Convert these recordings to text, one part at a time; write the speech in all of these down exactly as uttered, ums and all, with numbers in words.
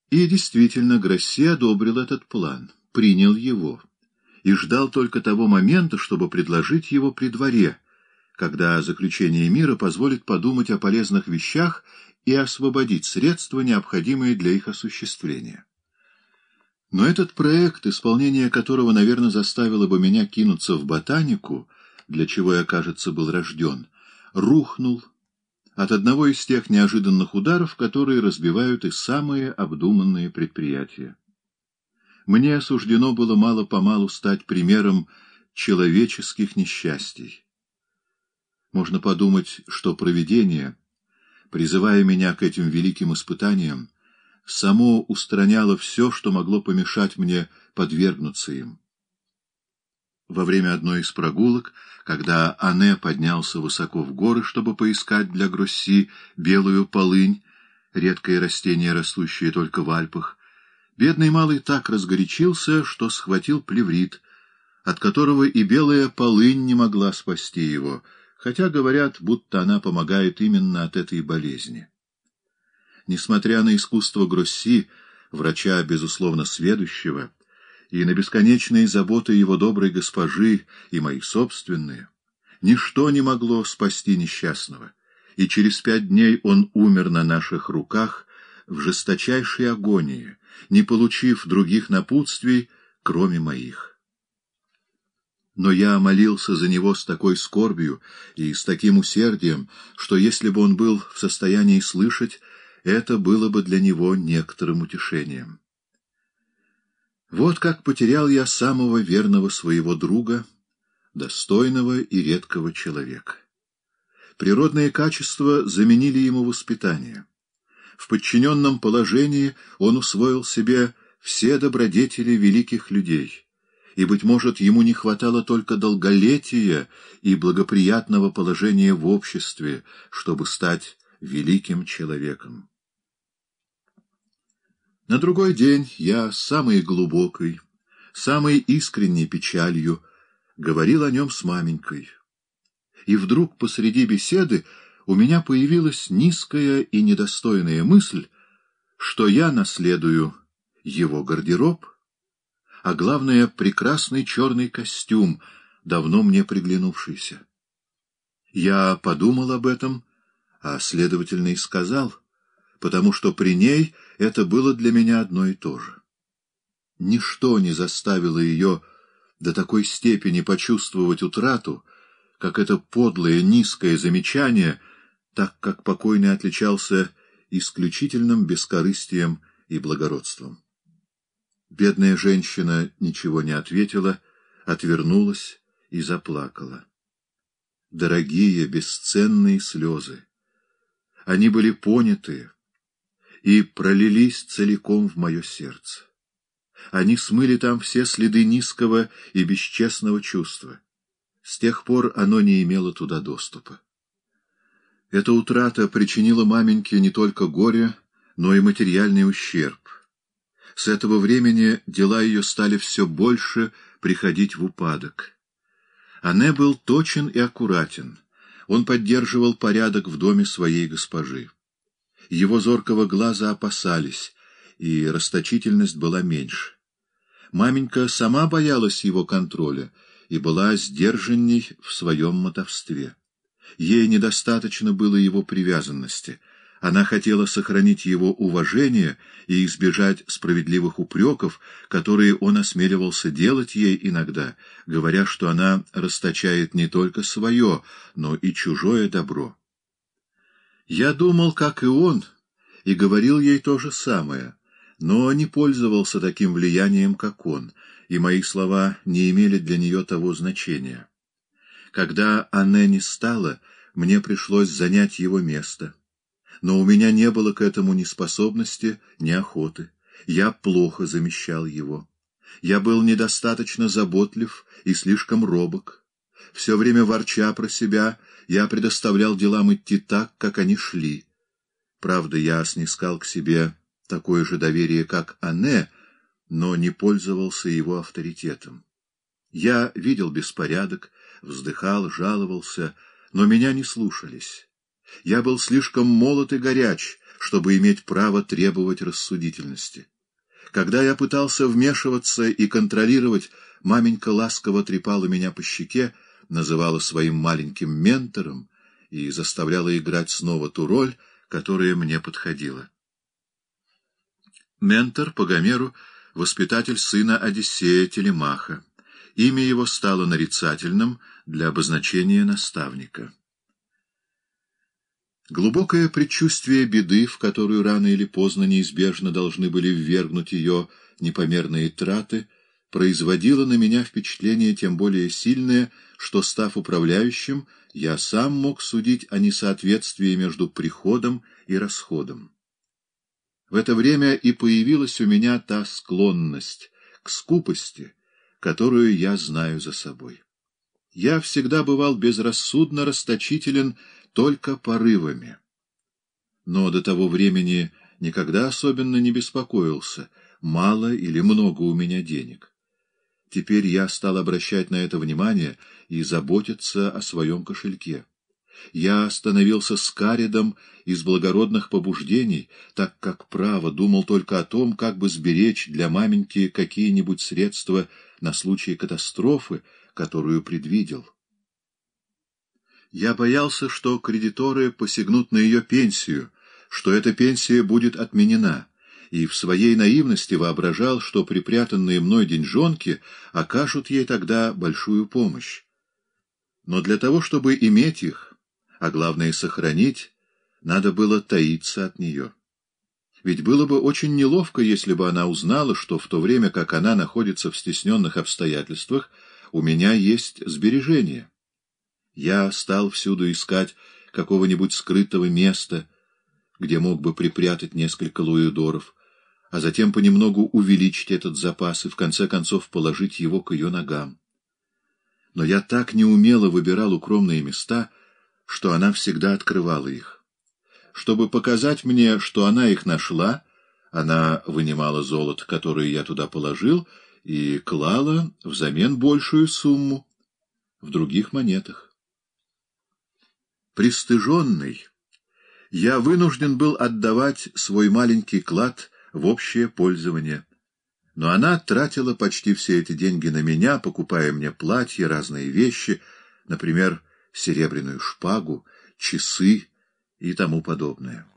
И действительно, Гросси одобрил этот план, принял его и ждал только того момента, чтобы предложить его при дворе, когда заключение мира позволит подумать о полезных вещах и освободить средства, необходимые для их осуществления. Но этот проект, исполнение которого, наверное, заставило бы меня кинуться в ботанику, для чего я, кажется, был рожден, рухнул от одного из тех неожиданных ударов, которые разбивают и самые обдуманные предприятия. Мне суждено было мало-помалу стать примером человеческих несчастий. Можно подумать, что провидение, призывая меня к этим великим испытаниям, само устраняло все, что могло помешать мне подвергнуться им. Во время одной из прогулок, когда Анне поднялся высоко в горы, чтобы поискать для Гросси белую полынь, редкое растение, растущее только в Альпах, бедный малый так разгорячился, что схватил плеврит, от которого и белая полынь не могла спасти его, хотя говорят, будто она помогает именно от этой болезни. Несмотря на искусство Гросси, врача, безусловно, сведущего, и на бесконечные заботы его доброй госпожи и мои собственные, ничто не могло спасти несчастного, и через пять дней он умер на наших руках в жесточайшей агонии, не получив других напутствий, кроме моих. Но я молился за него с такой скорбью и с таким усердием, что если бы он был в состоянии слышать, это было бы для него некоторым утешением. Вот как потерял я самого верного своего друга, достойного и редкого человека. Природные качества заменили ему воспитание. В подчиненном положении он усвоил себе все добродетели великих людей, и, быть может, ему не хватало только долголетия и благоприятного положения в обществе, чтобы стать великим человеком. На другой день я с самой глубокой, самой искренней печалью говорил о нем с маменькой. И вдруг посреди беседы у меня появилась низкая и недостойная мысль, что я наследую его гардероб, а главное, прекрасный черный костюм, давно мне приглянувшийся. Я подумал об этом, а следовательно и сказал, потому что при ней это было для меня одно и то же. Ничто не заставило ее до такой степени почувствовать утрату, как это подлое, низкое замечание, так как покойный отличался исключительным бескорыстием и благородством. Бедная женщина ничего не ответила, отвернулась и заплакала. Дорогие, бесценные слезы! Они были поняты и пролились целиком в мое сердце. Они смыли там все следы низкого и бесчестного чувства. С тех пор оно не имело туда доступа. Эта утрата причинила маменьке не только горе, но и материальный ущерб. С этого времени дела ее стали все больше приходить в упадок. Анне был точен и аккуратен. Он поддерживал порядок в доме своей госпожи. Его зоркого глаза опасались, и расточительность была меньше. Маменька сама боялась его контроля и была сдержанней в своем мотовстве. Ей недостаточно было его привязанности. Она хотела сохранить его уважение и избежать справедливых упреков, которые он осмеливался делать ей иногда, говоря, что она расточает не только свое, но и чужое добро. Я думал, как и он, и говорил ей то же самое, но не пользовался таким влиянием, как он, и мои слова не имели для нее того значения. Когда Анне не стало, мне пришлось занять его место. Но у меня не было к этому ни способности, ни охоты. Я плохо замещал его. Я был недостаточно заботлив и слишком робок. Все время ворча про себя, я предоставлял делам идти так, как они шли. Правда, я снискал к себе такое же доверие, как Анне, но не пользовался его авторитетом. Я видел беспорядок, вздыхал, жаловался, но меня не слушались. Я был слишком молод и горяч, чтобы иметь право требовать рассудительности. Когда я пытался вмешиваться и контролировать, маменька ласково трепала меня по щеке, называла своим маленьким ментором и заставляла играть снова ту роль, которая мне подходила. Ментор по Гомеру — воспитатель сына Одиссея Телемаха. Имя его стало нарицательным для обозначения наставника. Глубокое предчувствие беды, в которую рано или поздно неизбежно должны были ввергнуть ее непомерные траты, производило на меня впечатление тем более сильное, что, став управляющим, я сам мог судить о несоответствии между приходом и расходом. В это время и появилась у меня та склонность к скупости, которую я знаю за собой. Я всегда бывал безрассудно расточителен только порывами. Но до того времени никогда особенно не беспокоился, мало или много у меня денег. Теперь я стал обращать на это внимание и заботиться о своем кошельке. Я становился скаридом из благородных побуждений, так как, право, думал только о том, как бы сберечь для маменьки какие-нибудь средства на случай катастрофы, которую предвидел. Я боялся, что кредиторы посягнут на ее пенсию, что эта пенсия будет отменена, и в своей наивности воображал, что припрятанные мной деньжонки окажут ей тогда большую помощь. Но для того, чтобы иметь их, а главное сохранить, надо было таиться от нее. Ведь было бы очень неловко, если бы она узнала, что в то время, как она находится в стесненных обстоятельствах, у меня есть сбережения. Я стал всюду искать какого-нибудь скрытого места, где мог бы припрятать несколько луидоров, а затем понемногу увеличить этот запас и в конце концов положить его к ее ногам. Но я так неумело выбирал укромные места, что она всегда открывала их. Чтобы показать мне, что она их нашла, она вынимала золото, которое я туда положил, и клала взамен большую сумму в других монетах. Пристыженный, я вынужден был отдавать свой маленький клад в общее пользование, но она тратила почти все эти деньги на меня, покупая мне платья, разные вещи, например, серебряную шпагу, часы и тому подобное.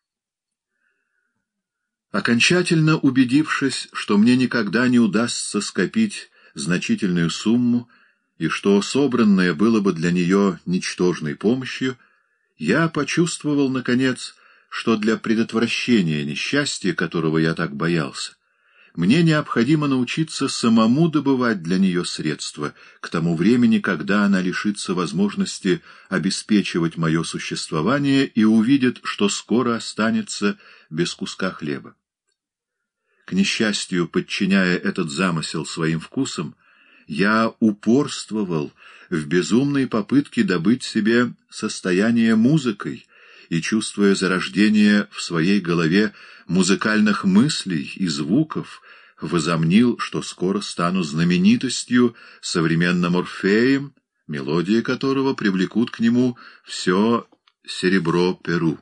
Окончательно убедившись, что мне никогда не удастся скопить значительную сумму и что собранное было бы для нее ничтожной помощью, я почувствовал, наконец, что для предотвращения несчастья, которого я так боялся, мне необходимо научиться самому добывать для нее средства к тому времени, когда она лишится возможности обеспечивать мое существование и увидит, что скоро останется без куска хлеба. К несчастью, подчиняя этот замысел своим вкусам, я упорствовал в безумной попытке добыть себе состояние музыкой и, чувствуя зарождение в своей голове музыкальных мыслей и звуков, возомнил, что скоро стану знаменитостью, современным Орфеем, мелодии которого привлекут к нему все серебро Перу.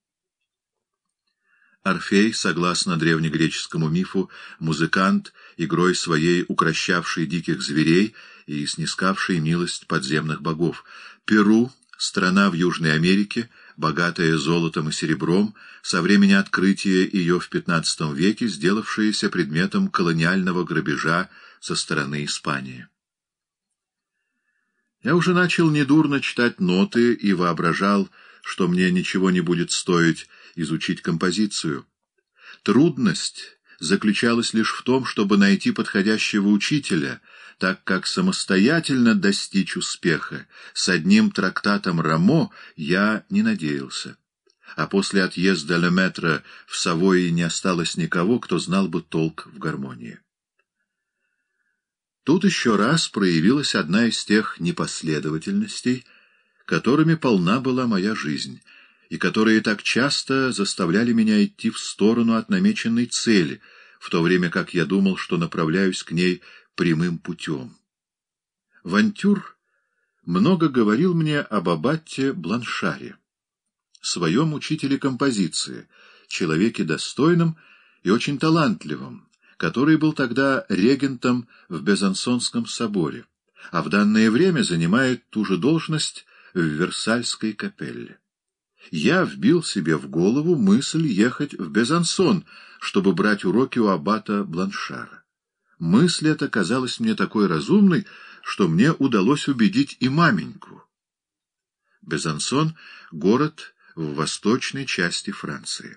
Орфей, согласно древнегреческому мифу, музыкант, игрой своей укрощавший диких зверей и снискавший милость подземных богов. Перу — страна в Южной Америке, богатая золотом и серебром, со времени открытия ее в пятнадцатом веке, сделавшаяся предметом колониального грабежа со стороны Испании. Я уже начал недурно читать ноты и воображал, что мне ничего не будет стоить изучить композицию. Трудность заключалась лишь в том, чтобы найти подходящего учителя, так как самостоятельно достичь успеха с одним трактатом Рамо я не надеялся. А после отъезда Леметра в Савойи не осталось никого, кто знал бы толк в гармонии. Тут еще раз проявилась одна из тех непоследовательностей, которыми полна была моя жизнь, и которые так часто заставляли меня идти в сторону от намеченной цели, в то время как я думал, что направляюсь к ней прямым путем. Вантюр много говорил мне об аббате Бланшаре, своем учителе композиции, человеке достойном и очень талантливом, который был тогда регентом в Безансонском соборе, а в данное время занимает ту же должность в Версальской капелле. Я вбил себе в голову мысль ехать в Безансон, чтобы брать уроки у аббата Бланшара. Мысль эта казалась мне такой разумной, что мне удалось убедить и маменьку. Безансон — город в восточной части Франции.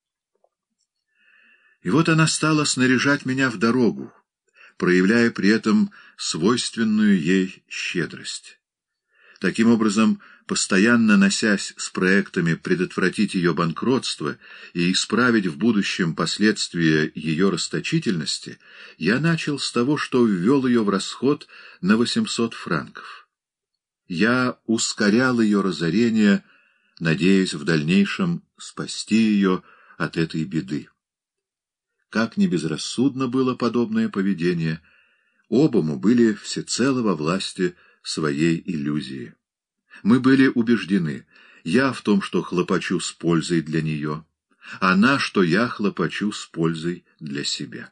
И вот она стала снаряжать меня в дорогу, проявляя при этом свойственную ей щедрость. Таким образом, постоянно носясь с проектами предотвратить ее банкротство и исправить в будущем последствия ее расточительности, я начал с того, что ввел ее в расход на восемьсот франков. Я ускорял ее разорение, надеясь в дальнейшем спасти ее от этой беды. Как ни безрассудно было подобное поведение, оба мы были всецело во власти своей иллюзии. Мы были убеждены, я в том, что хлопочу с пользой для нее, она, что я хлопочу с пользой для себя.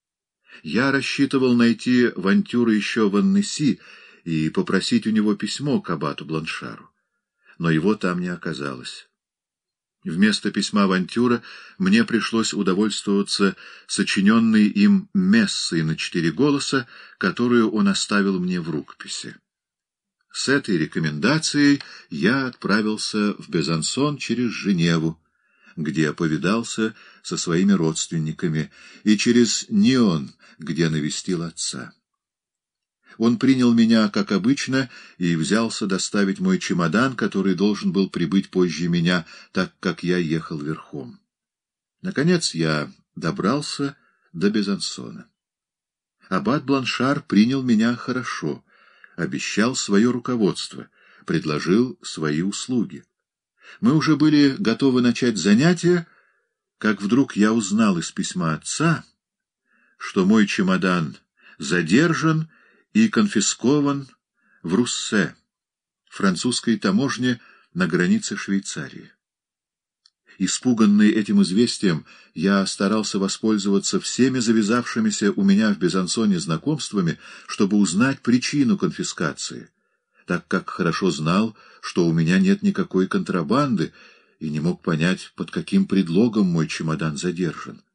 Я рассчитывал найти Вантюра еще в Аннеси и попросить у него письмо к аббату Бланшару, но его там не оказалось. Вместо письма Вантюра мне пришлось удовольствоваться сочиненной им мессой на четыре голоса, которую он оставил мне в рукописи. С этой рекомендацией я отправился в Безансон через Женеву, где повидался со своими родственниками, и через Нион, где навестил отца. Он принял меня, как обычно, и взялся доставить мой чемодан, который должен был прибыть позже меня, так как я ехал верхом. Наконец я добрался до Безансона. Аббат Бланшар принял меня хорошо, обещал свое руководство, предложил свои услуги. Мы уже были готовы начать занятия, как вдруг я узнал из письма отца, что мой чемодан задержан и конфискован в Руссе, французской таможне на границе Швейцарии. Испуганный этим известием, я старался воспользоваться всеми завязавшимися у меня в Безансоне знакомствами, чтобы узнать причину конфискации, так как хорошо знал, что у меня нет никакой контрабанды, и не мог понять, под каким предлогом мой чемодан задержан.